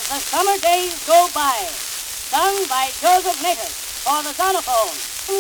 The summer days go by, sung by Joseph Natus for the Zonophone.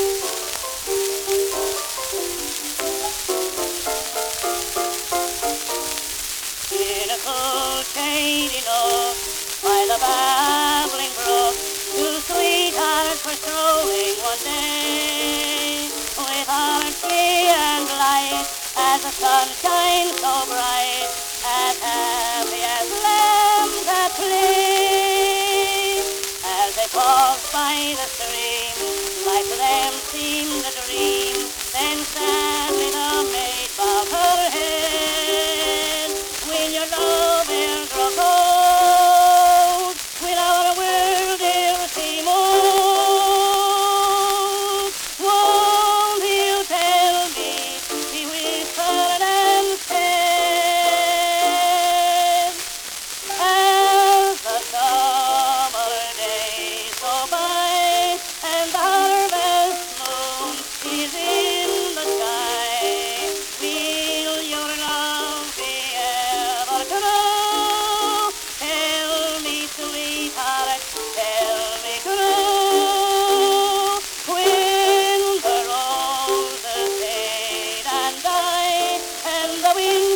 In a cool, shady nook by the babbling brook, two sweethearts were strolling one day, with hearts gay and light as the sun shines so bright, as happy as lambs at play. As they walked by the stream, life to them seemed a dream. Then sadly the maid bowed her head. When your love will grow cold, will our world ever seem old? Won't you tell me, he whispered and said, as the summer days go by and the harvest moon is in the sky, will your love be ever true? Tell me, sweetheart, tell me true. When the roses fade and die and the wind